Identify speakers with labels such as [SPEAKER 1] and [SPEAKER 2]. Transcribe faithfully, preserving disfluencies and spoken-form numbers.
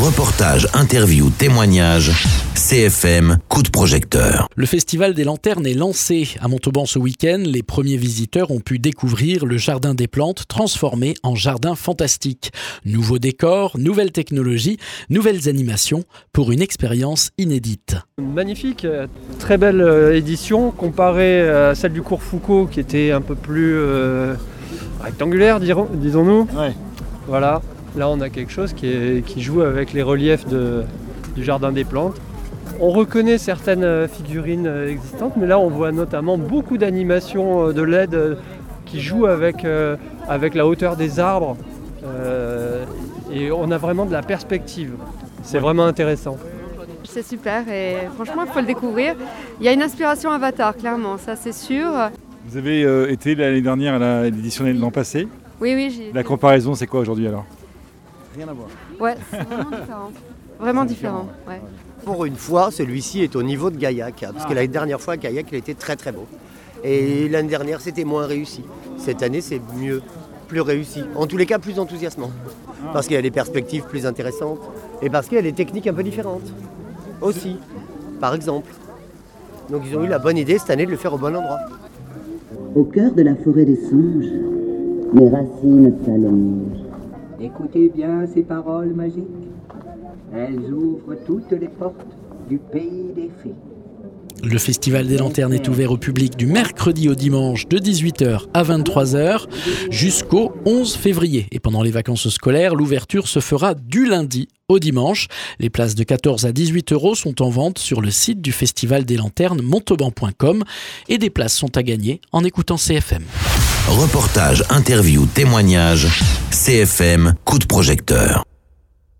[SPEAKER 1] Reportage, interview, témoignage, C F M, coup de projecteur.
[SPEAKER 2] Le Festival des Lanternes est lancé à Montauban ce week-end. Les premiers visiteurs ont pu découvrir le Jardin des Plantes transformé en jardin fantastique. Nouveaux décors, nouvelles technologies, nouvelles animations pour une expérience inédite.
[SPEAKER 3] Magnifique, très belle édition comparée à celle du cours Foucault qui était un peu plus euh, rectangulaire, disons-nous.
[SPEAKER 4] Ouais. Voilà.
[SPEAKER 3] Là, on a quelque chose qui, est, qui joue avec les reliefs de, du Jardin des Plantes. On reconnaît certaines figurines existantes, mais là, on voit notamment beaucoup d'animations de L E D qui jouent avec, euh, avec la hauteur des arbres. Euh, et on a vraiment de la perspective. C'est ouais. vraiment intéressant.
[SPEAKER 5] C'est super et franchement, il faut le découvrir. Il y a une inspiration Avatar, clairement, ça c'est sûr.
[SPEAKER 4] Vous avez euh, été l'année dernière à l'édition de l'an passé ?
[SPEAKER 5] Oui, oui. J'ai
[SPEAKER 4] la comparaison, c'est quoi aujourd'hui alors ?
[SPEAKER 6] Rien à voir.
[SPEAKER 5] Ouais, c'est vraiment différent. Vraiment différent, ouais.
[SPEAKER 6] Pour une fois, celui-ci est au niveau de Gaillac, parce ah. que l'année dernière fois, Gaillac, il était très très beau. Et l'année dernière, c'était moins réussi. Cette année, c'est mieux, plus réussi. En tous les cas, plus enthousiasmant. Ah. Parce qu'il y a des perspectives plus intéressantes. Et parce qu'il y a des techniques un peu différentes. Aussi, par exemple. Donc ils ont eu la bonne idée cette année de le faire au bon endroit.
[SPEAKER 7] Au cœur de la forêt des songes, les racines s'allongent. Écoutez bien ces paroles magiques. Elles ouvrent toutes les portes du pays des fées.
[SPEAKER 2] Le Festival des Lanternes est ouvert au public du mercredi au dimanche de dix-huit heures à vingt-trois heures jusqu'au onze février. Et pendant les vacances scolaires, l'ouverture se fera du lundi au dimanche. Les places de quatorze à dix-huit euros sont en vente sur le site du Festival des Lanternes montauban point com et des places sont à gagner en écoutant C F M.
[SPEAKER 1] Reportage, interview, témoignage, C F M, coup de projecteur.